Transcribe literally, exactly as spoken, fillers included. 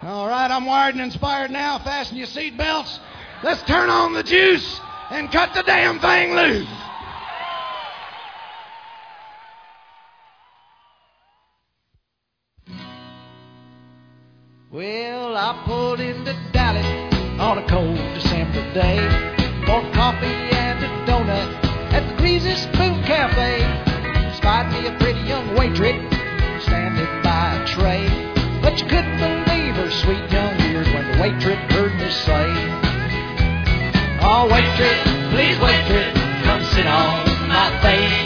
All right, I'm wired and inspired now. Fasten your seatbelts. Let's turn on the juice and cut the damn thing loose. Well, I pulled into Dallas on a cold December day for coffee and a donut at the Greasy Spoon Cafe. Spied me a pretty young waitress standing by a tray, but you couldn't believe her sweet young ears when the waitress heard me say, "Oh, waitress, please waitress, come sit on my face."